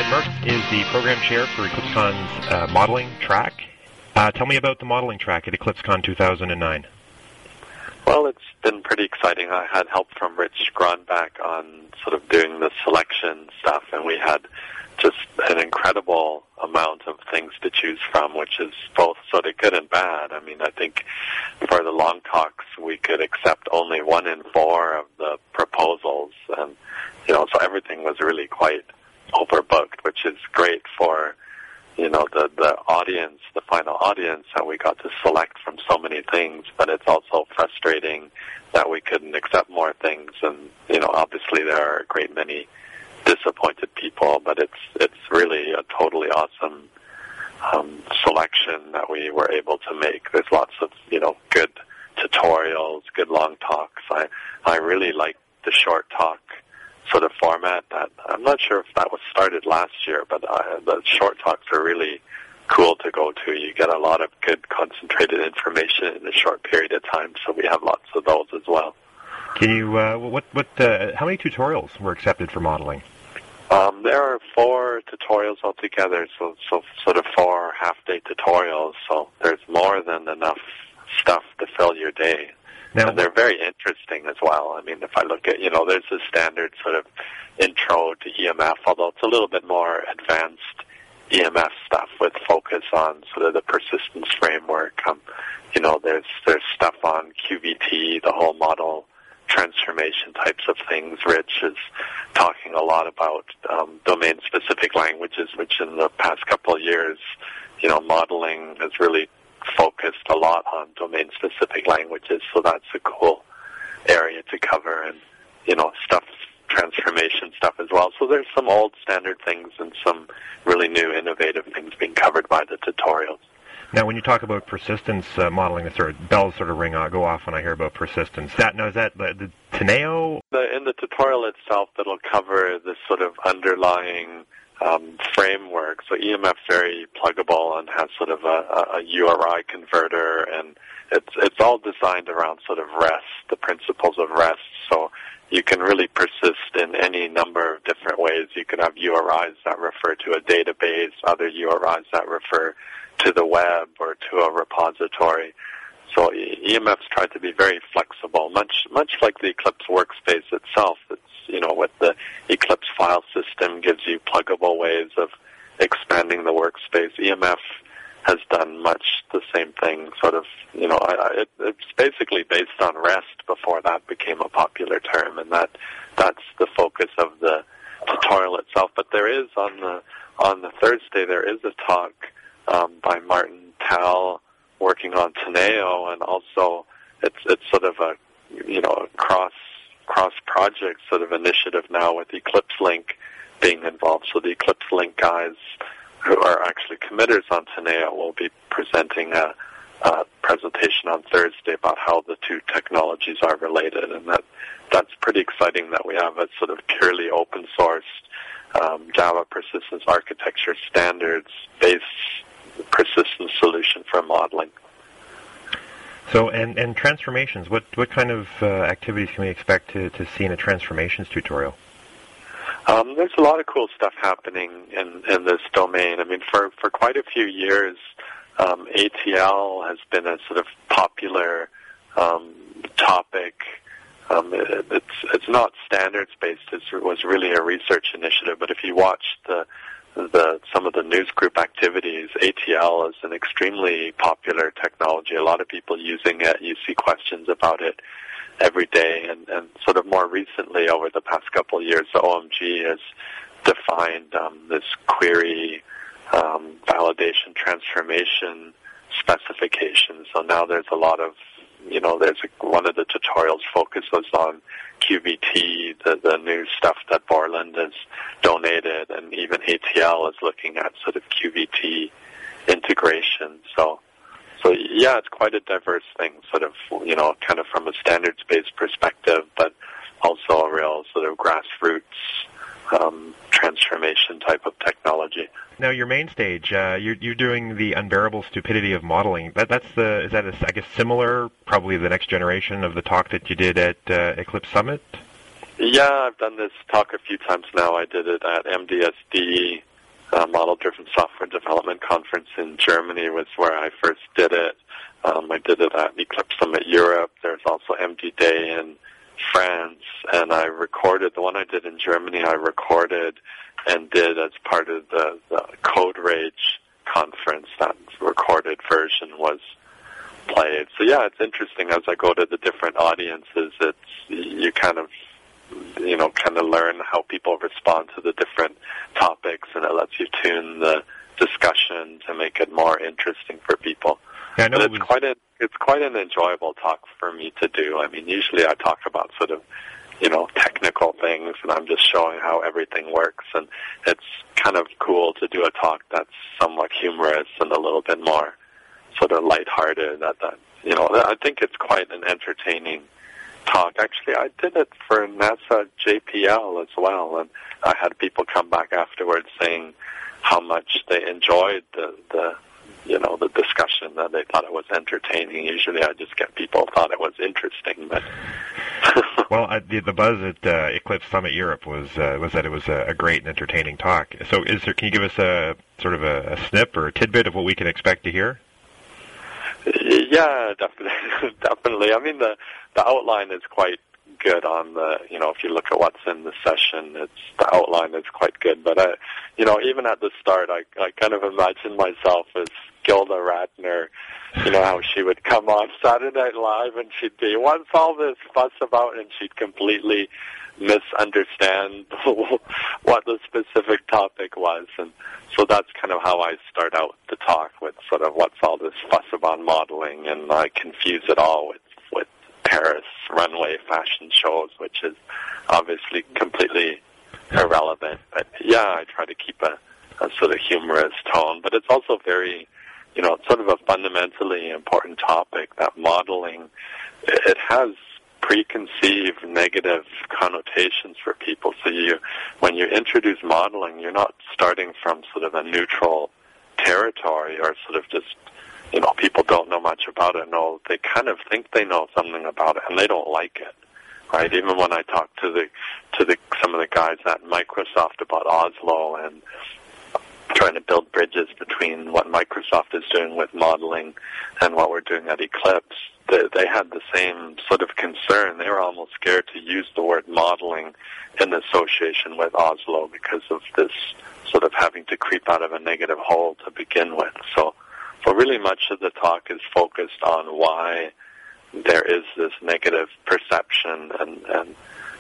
Ed Marks is the program chair for EclipseCon's modeling track. Tell me about the modeling track at EclipseCon 2009. Well, it's been pretty exciting. I had help from Rich Gronbach on sort of doing the selection stuff, and we had just an incredible amount of things to choose from, which is both sort of good and bad. I mean, I think for the long talks, we could accept only 1 in 4 of the proposals, and, so everything was really quite overbooked, which is great for, the audience, the final audience, that we got to select from so many things, but it's also frustrating that we couldn't accept more things, and, obviously there are a great many disappointed people, but it's really a totally awesome selection that we were able to make. There's lots of, good tutorials, good long talks. I really like the short talk sort of format. That I'm not sure if that was started last year, but the short talks are really cool to go to. You get a lot of good concentrated information in a short period of time, so we have lots of those as well. Can you, how many tutorials were accepted for modeling? There are 4 tutorials altogether, so sort of 4 half-day tutorials, so there's more than enough stuff to fill your day. Now, and they're very interesting as well. I mean, if I look at, there's a standard sort of intro to EMF, although it's a little bit more advanced EMF stuff with focus on sort of the persistence framework. There's stuff on QVT, the whole model transformation types of things. Rich is talking a lot about domain-specific languages, which in the past couple of years, modeling has really focused a lot on domain-specific languages, so that's a cool area to cover, and, transformation stuff as well. So there's some old standard things and some really new innovative things being covered by the tutorials. Now, when you talk about persistence modeling, bells sort of go off when I hear about persistence. Is that the Teneo? In the tutorial itself, that'll cover this sort of underlying framework. So EMF's very pluggable and has sort of a URI converter, and it's all designed around sort of rest, the principles of rest. So you can really persist in any number of different ways. You can have URIs that refer to a database, other URIs that refer to the web or to a repository. So EMF's tried to be very flexible, much like the Eclipse workspace itself. It's, with the Eclipse file system gives you pluggable ways of expanding the workspace. EMF has done much the same thing, sort of, it's basically based on REST before that became a popular term, and that's the focus of the tutorial itself. But there is, on the Thursday, there is a talk by Martin Tal working on Teneo, and also it's sort of a cross project sort of initiative now with Eclipse Link being involved. So the Eclipse Link guys who are actually committers on Teneo will be presenting a presentation on Thursday about how the two technologies are related, and that's pretty exciting that we have a sort of purely open source Java persistence architecture standards based persistence solution for modeling. So, and transformations, what kind of activities can we expect to see in a transformations tutorial? There's a lot of cool stuff happening in this domain. I mean, for quite a few years, ATL has been a sort of popular topic. It's not standards-based. It was really a research initiative. But if you watch some of the news group activities, ATL is an extremely popular technology. A lot of people using it. You see questions about it every day. And sort of more recently, over the past couple of years, the OMG has defined this query validation transformation specification. So now there's a lot of, one of the tutorials focuses on QVT, the new stuff that Borland has donated, and even ATL is looking at sort of QVT integration. So yeah, it's quite a diverse thing, sort of, kind of from a standards-based perspective, but also a real sort of grassroots transformation type of technology. Now, your main stage, you're doing the unbearable stupidity of modeling. Is that I guess similar, probably the next generation of the talk that you did at Eclipse Summit? Yeah, I've done this talk a few times now. I did it at MDSD Model-Driven Software Development Conference in Germany was where I first did it. I did it at Eclipse Summit Europe. There's also MD Day in France, and I recorded, the one I did in Germany, I recorded and did as part of the Code Rage conference. That recorded version was played. So yeah, it's interesting as I go to the different audiences, you kind of learn how people respond to the different topics, and it lets you tune the discussion to make it more interesting for people. Yeah, I know it's quite an enjoyable talk for me to do. I mean, usually I talk about sort of, technical things, and I'm just showing how everything works, and it's kind of cool to do a talk that's somewhat humorous and a little bit more sort of lighthearted. I think it's quite an entertaining talk. Actually, I did it for NASA JPL as well, and I had people come back afterwards saying how much they enjoyed the discussion, that they thought it was entertaining. Usually I just get people thought it was interesting, but well, the buzz at Eclipse Summit Europe was that it was a great and entertaining talk. So can you give us a sort of a snip or a tidbit of what we can expect to hear? Yeah, definitely. I mean, the outline is quite good on the, if you look at what's in the session, the outline is quite good. But, even at the start, I kind of imagine myself as Gilda Radner, how she would come on Saturday Night Live and she'd be, what's all this fuss about? And she'd completely misunderstand what the specific topic was. And so that's kind of how I start out the talk, with sort of what's all this fuss about modeling, and I confuse it all with Paris runway fashion shows, which is obviously completely irrelevant. But yeah, I try to keep a sort of humorous tone, but it's also very, it's sort of a fundamentally important topic, that modeling, it has preconceived negative connotations for people. So when you introduce modeling, you're not starting from sort of a neutral territory, or sort of just, people don't know much about it. No, they kind of think they know something about it, and they don't like it, right? Even when I talk to some of the guys at Microsoft about Oslo and trying to build bridges between what Microsoft is doing with modeling and what we're doing at Eclipse, they had the same sort of concern. They were almost scared to use the word modeling in association with Oslo because of this sort of having to creep out of a negative hole to begin with. So really much of the talk is focused on why there is this negative perception, and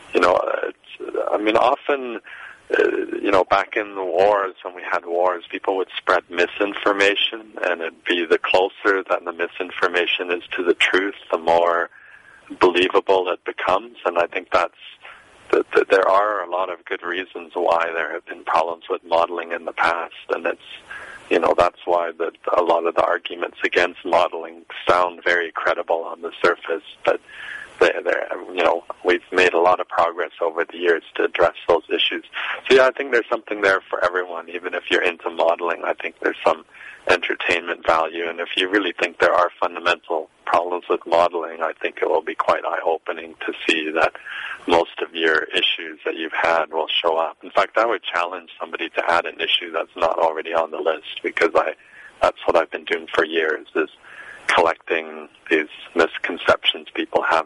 often, back in the wars, when we had wars, people would spread misinformation, and it'd be the closer that the misinformation is to the truth, the more believable it becomes. And I think there are a lot of good reasons why there have been problems with modeling in the past, and that's why a lot of the arguments against modeling sound very credible on the surface, but we've made a lot of progress over the years to address those issues. So yeah, I think there's something there for everyone. Even if you're into modeling, I think there's some entertainment value, and if you really think there are fundamental problems with modeling, I think it will be quite eye-opening to see that most of your issues that you've had will show up. In fact, I would challenge somebody to add an issue that's not already on the list, because that's what I've been doing for years, is collecting these misconceptions people have.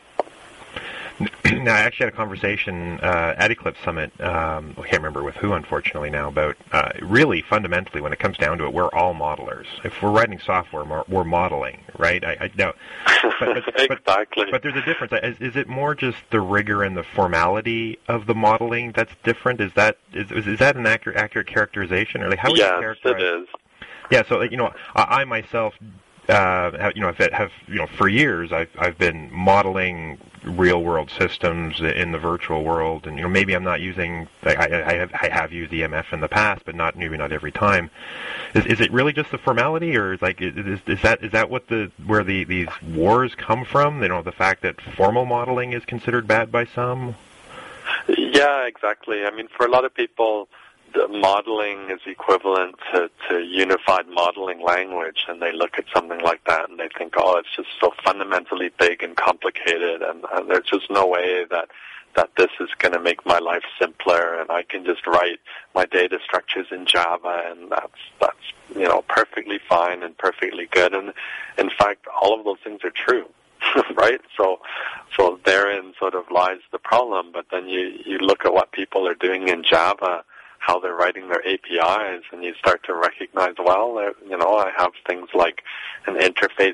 Now, I actually had a conversation at Eclipse Summit, I can't remember with who, unfortunately, now, about really fundamentally, when it comes down to it, we're all modelers. If we're writing software, we're modeling, right? Exactly. But there's a difference. Is it more just the rigor and the formality of the modeling that's different? Is that an accurate characterization, or how would you characterize? Yes, it is. Yeah. So, I myself, for years, I've been modeling real-world systems in the virtual world, and maybe I'm not using. I have used EMF in the past, but maybe not every time. Is it really just the formality, or is that where these wars come from? The fact that formal modeling is considered bad by some. Yeah, exactly. I mean, for a lot of people, the modeling is equivalent to unified modeling language, and they look at something like that and they think, oh, it's just so fundamentally big and complicated, and there's just no way that this is going to make my life simpler, and I can just write my data structures in Java, and that's perfectly fine and perfectly good. And in fact, all of those things are true, right? So therein sort of lies the problem. But then you look at what people are doing in Java, how they're writing their APIs, and you start to recognize, well, I have things like an interface,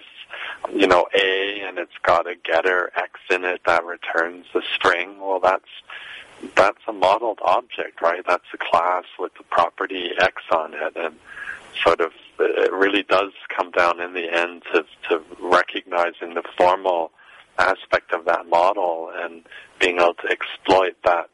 A, and it's got a getter X in it that returns a string. Well, that's a modeled object, right? That's a class with the property X on it, and sort of it really does come down in the end to recognizing the formal aspect of that model and being able to exploit that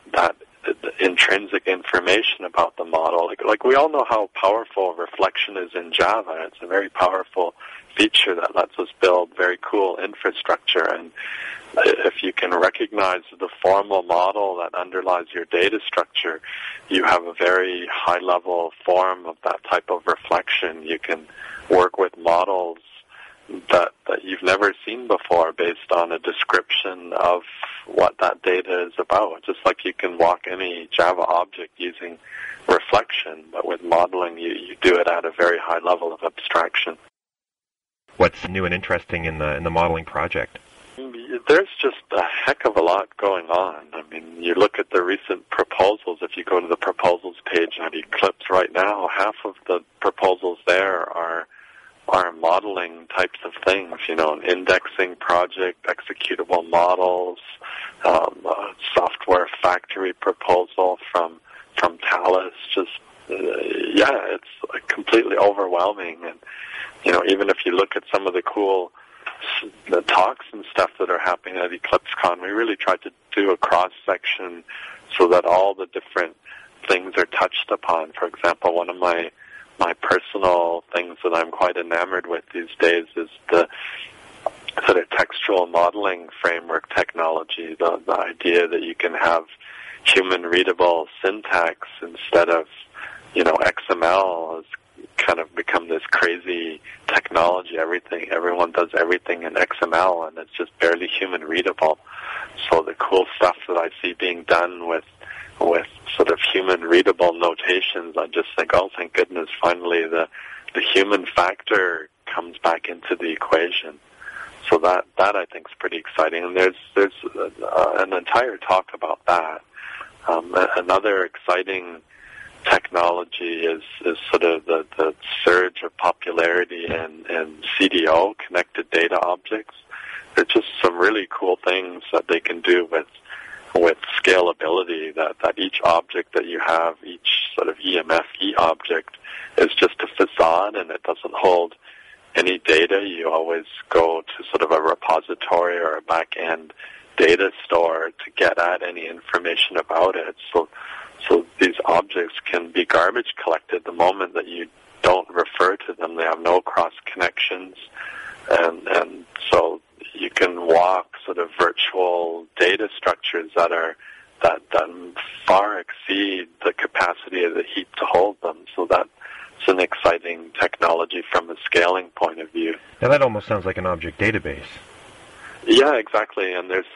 intrinsic information about the model. Like we all know how powerful reflection is in Java. It's a very powerful feature that lets us build very cool infrastructure, and if you can recognize the formal model that underlies your data structure, you have a very high-level form of that type of reflection. You can work with models that you've never seen before based on a description of what that data is about. Just like you can walk any Java object using reflection, but with modeling, you do it at a very high level of abstraction. What's new and interesting in the modeling project? There's just a heck of a lot going on. I mean, you look at the recent proposals. If you go to the proposals page on Eclipse right now, half of the proposals there are modeling types of things, an indexing project, executable models, software factory proposal from Thales. It's completely overwhelming. And, even if you look at some of the cool the talks and stuff that are happening at EclipseCon, we really tried to do a cross-section so that all the different things are touched upon. For example, one of my personal things that I'm quite enamored with these days is the sort of textual modeling framework technology, the idea that you can have human-readable syntax instead of, XML has kind of become this crazy technology. Everyone does everything in XML, and it's just barely human-readable. So the cool stuff that I see being done with sort of human-readable notations, I just think, oh, thank goodness, finally the human factor comes back into the equation. So that I think is pretty exciting, and there's an entire talk about that. Another exciting technology is sort of the surge of popularity in CDO, connected data objects. There's just some really cool things that they can do with scalability, that each object that you have, each sort of EMF object is just a facade, and it doesn't hold any data. You always go to sort of a repository or a back-end data store to get at any information about it. So these objects can be garbage collected the moment that you don't refer to them. They have no cross connections, and so you can walk sort of virtual data structures that far exceed the capacity of the heap to hold them. So that's an exciting technology from a scaling point of view. Now that almost sounds like an object database. Yeah, exactly. And there's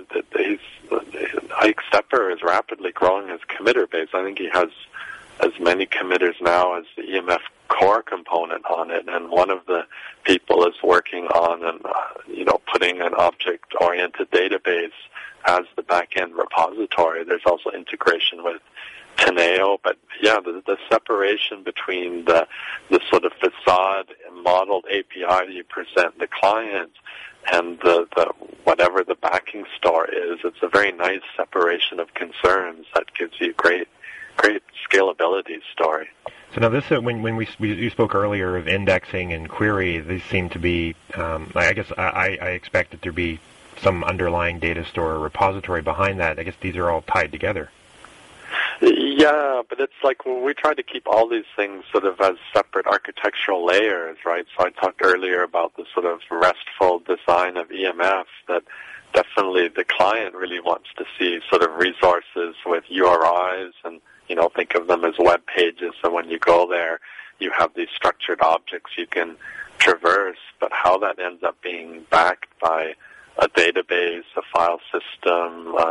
Ike Stepper is rapidly growing his committer base. I think he has as many committers now as the EMF core component on it. And one of the people is working on putting an object-oriented database as the back-end repository. There's also integration with Teneo, but yeah, the separation between the sort of facade modeled API you present the client and the whatever the backing store is, it's a very nice separation of concerns that gives you great scalability story. So now this, when you spoke earlier of indexing and query, these seem to be, I guess I expect that there be some underlying data store or repository behind that. I guess these are all tied together. Yeah, but it's like we try to keep all these things sort of as separate architectural layers, right? So I talked earlier about the sort of RESTful design of EMF, that definitely the client really wants to see sort of resources with URIs and, think of them as web pages. So when you go there, you have these structured objects you can traverse, but how that ends up being backed by a database, a file system,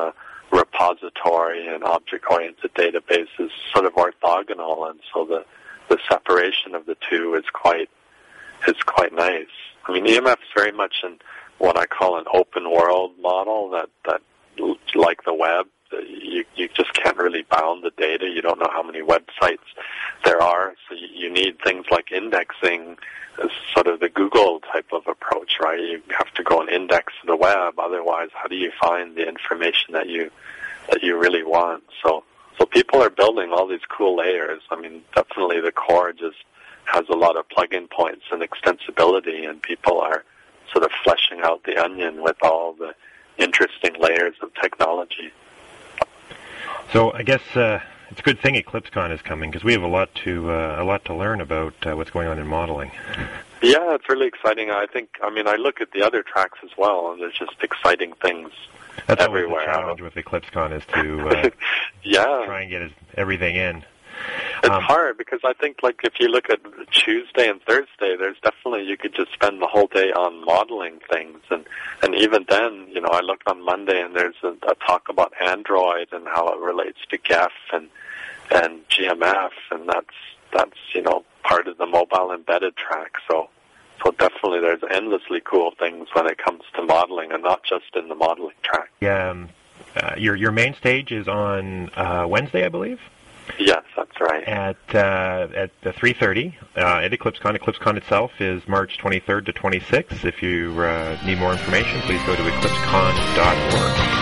repository and object-oriented database is sort of orthogonal, and so the separation of the two is quite nice. I mean, EMF is very much in what I call an open world model that like the web, you just can't really bound the data. You don't know how many websites there are, so you need things like indexing as sort of the Google type of approach, right? You have to go and index the web, otherwise how do you find the information that you really want? So people are building all these cool layers. I mean, definitely the core just has a lot of plug-in points and extensibility, and people are sort of fleshing out the onion with all the interesting layers of technology. So I guess it's a good thing EclipseCon is coming, because we have a lot to learn about what's going on in modeling. Yeah, it's really exciting. I look at the other tracks as well, and there's just exciting things That's everywhere. That's always the challenge with EclipseCon, is to try and get everything in. It's hard because I think, like, if you look at Tuesday and Thursday, there's definitely, you could just spend the whole day on modeling things, and even then, I looked on Monday and there's a talk about Android and how it relates to GEF and GMF, and that's part of the mobile embedded track. So definitely there's endlessly cool things when it comes to modeling, and not just in the modeling track. Yeah, your main stage is on Wednesday, I believe. Yes, that's right. At 3:30 at EclipseCon. EclipseCon itself is March 23rd to 26th. If you need more information, please go to eclipsecon.org.